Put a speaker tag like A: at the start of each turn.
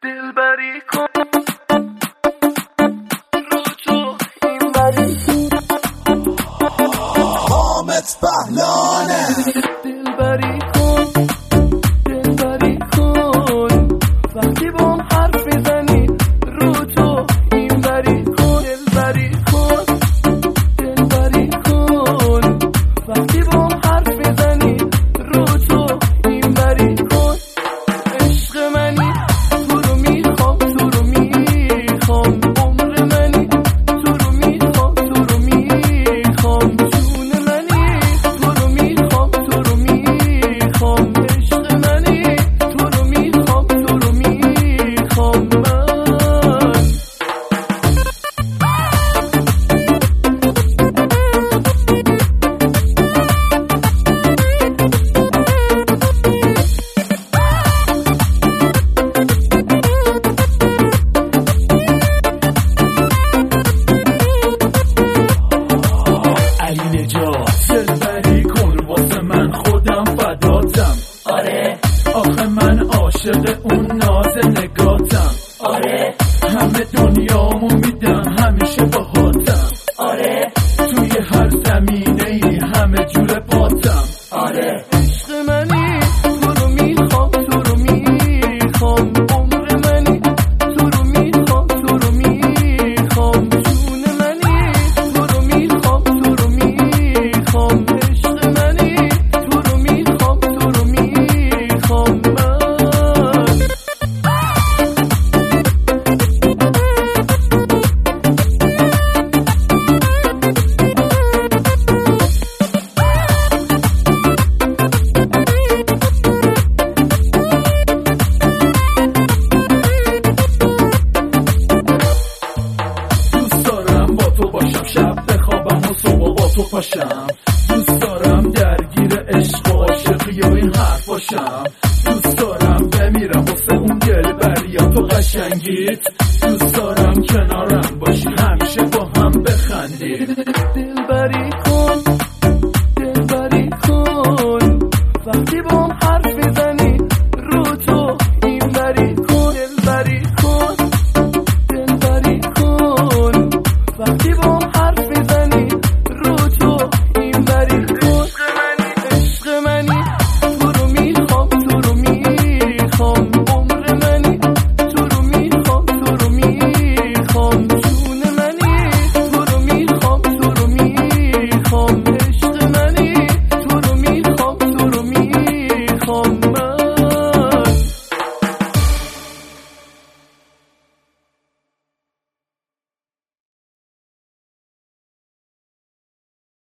A: دلبری کن رو تو این بری
B: حامد پهلانه
A: دلبری کن دلبری کن وقتی با هم حرف میزنی رو تو این بری کن دلبری کن دلبری کن وقتی با هم حرف میزنی رو تو این بری کن عشق منی تو رو میخوام تو رو میخوام عمر منی تو رو میخوام تو رو میخوام جون منی تو رو میخوام تو رو میخوام عشق منی تو رو میخوام تو رو میخوام من
C: علی نجات دلبری کن واسه من خودم فداتم
A: آره
C: آخه من عاشق اون ناز نگاتم
A: آره
C: همه دنیامو میدم همیشه باهاتم
A: آره
C: توی هر زمینه ای همه جور پاتم
A: آره عشق منی تو رو میخوام تو رو میخوام عمر منی تو رو میخوام تو رو میخوام جون منی تو رو میخوام تو رو میخوام عشق منی تو رو میخوام تو رو میخوام من
C: دوست دارم با تو باشم شب بخوابم و صبح با تو پاشم دوست دارم درگیر عشق و عاشقی و این حرف باشم دوست دارم بمیرم واسه اون دلبریات و قشنگیت دوست دارم کنارم باشی همیشه با هم بخندیم
A: دلبری